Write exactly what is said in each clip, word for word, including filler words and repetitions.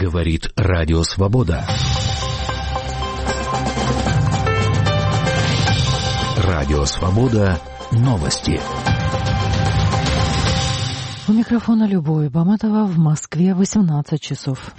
Говорит Радио Свобода. Радио Свобода. Новости. У микрофона Любовь Баматова. В Москве восемнадцать часов.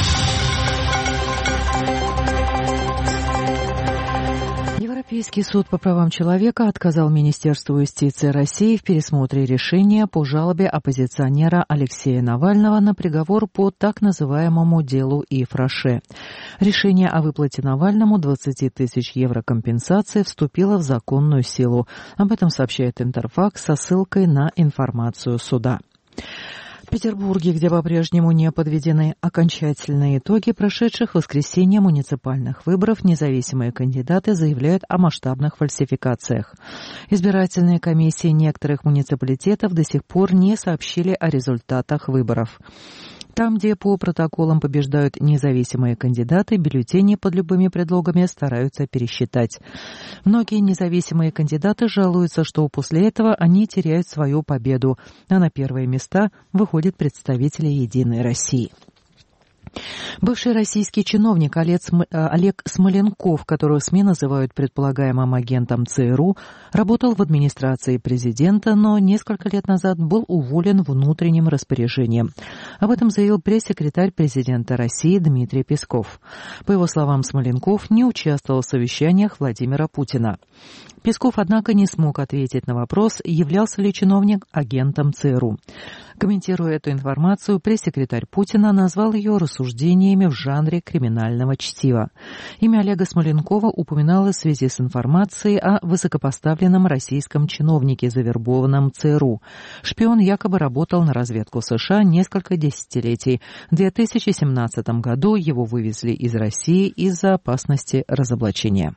Европейский суд по правам человека отказал Министерству юстиции России в пересмотре решения по жалобе оппозиционера Алексея Навального на приговор по так называемому делу Ифраше. Решение о выплате Навальному двадцати тысяч евро компенсации вступило в законную силу. Об этом сообщает Интерфакс со ссылкой на информацию суда. В Петербурге, где по-прежнему не подведены окончательные итоги прошедших в воскресенье муниципальных выборов, независимые кандидаты заявляют о масштабных фальсификациях. Избирательные комиссии некоторых муниципалитетов до сих пор не сообщили о результатах выборов. Там, где по протоколам побеждают независимые кандидаты, бюллетени под любыми предлогами стараются пересчитать. Многие независимые кандидаты жалуются, что после этого они теряют свою победу, а на первые места выходят представители «Единой России». Бывший российский чиновник Олег Смоленков, которого СМИ называют предполагаемым агентом ЦРУ, работал в администрации президента, но несколько лет назад был уволен внутренним распоряжением. Об этом заявил пресс-секретарь президента России Дмитрий Песков. По его словам, Смоленков не участвовал в совещаниях Владимира Путина. Песков, однако, не смог ответить на вопрос, являлся ли чиновник агентом ЦРУ. Комментируя эту информацию, пресс-секретарь Путина назвал ее рассуждениями в жанре криминального чтива. Имя Олега Смоленкова упоминалось в связи с информацией о высокопоставленном российском чиновнике, завербованном ЦРУ. Шпион якобы работал на разведку США несколько десятилетий. В две тысячи семнадцатом году его вывезли из России из-за опасности разоблачения.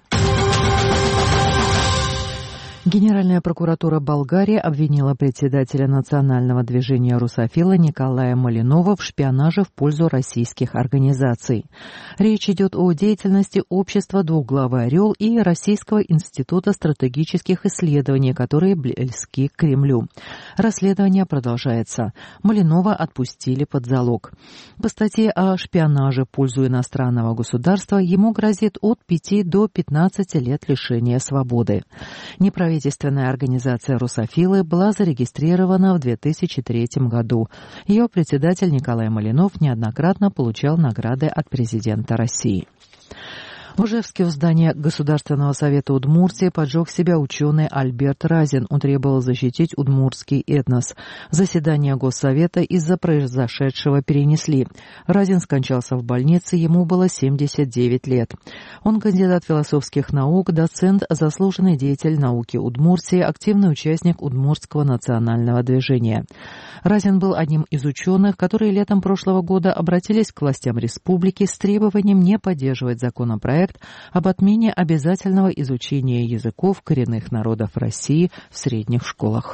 Генеральная прокуратура Болгарии обвинила председателя национального движения «Русофилы» Николая Малинова в шпионаже в пользу российских организаций. Речь идет о деятельности общества «Двуглавый орел» и Российского института стратегических исследований, которые близки к Кремлю. Расследование продолжается. Малинова отпустили под залог. По статье о шпионаже в пользу иностранного государства ему грозит от пяти до пятнадцати лет лишения свободы. Неправительственная Правительственная организация «Русофилы» была зарегистрирована в две тысячи третьем году. Ее председатель Николай Малинов неоднократно получал награды от президента России. В Ижевске у здания Государственного совета Удмуртии поджег себя ученый Альберт Разин. Он требовал защитить удмуртский этнос. Заседание Госсовета из-за произошедшего перенесли. Разин скончался в больнице, ему было семьдесят девять лет. Он кандидат философских наук, доцент, заслуженный деятель науки Удмуртии, активный участник Удмуртского национального движения. Разин был одним из ученых, которые летом прошлого года обратились к властям республики с требованием не поддерживать законопроект об отмене обязательного изучения языков коренных народов России в средних школах.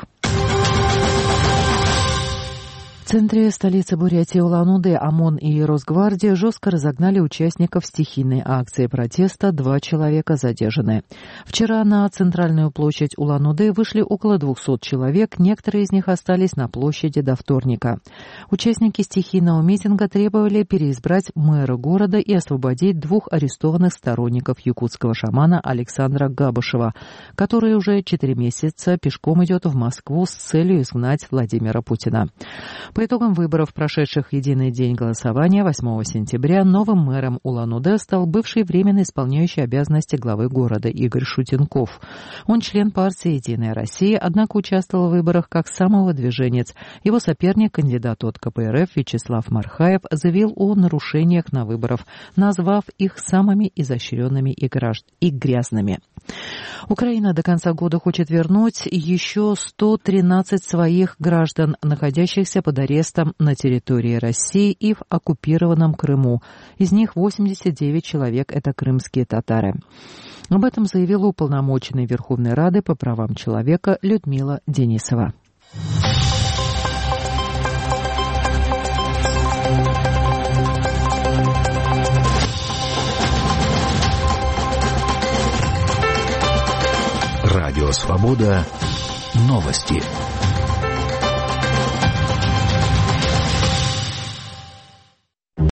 В центре столицы Бурятии Улан-Удэ ОМОН и Росгвардия жестко разогнали участников стихийной акции протеста. Два человека задержаны. Вчера на центральную площадь Улан-Удэ вышли около двухсот человек, некоторые из них остались на площади до вторника. Участники стихийного митинга требовали переизбрать мэра города и освободить двух арестованных сторонников якутского шамана Александра Габышева, который уже четыре месяца пешком идет в Москву с целью изгнать Владимира Путина. По итогам выборов, прошедших в единый день голосования восьмого сентября, новым мэром Улан-Удэ стал бывший временно исполняющий обязанности главы города Игорь Шутенков. Он член партии «Единая Россия», однако участвовал в выборах как самовыдвиженец. Его соперник, кандидат от ка пэ эр эф Вячеслав Мархаев, заявил о нарушениях на выборах, назвав их самыми изощренными и, гражд... и грязными. Украина до конца года хочет вернуть еще сто тринадцать своих граждан, находящихся под арестом на территории России и в оккупированном Крыму. Из них восемьдесят девять человек – это крымские татары. Об этом заявила уполномоченная Верховной Рады по правам человека Людмила Денисова. Радио Свобода. Новости.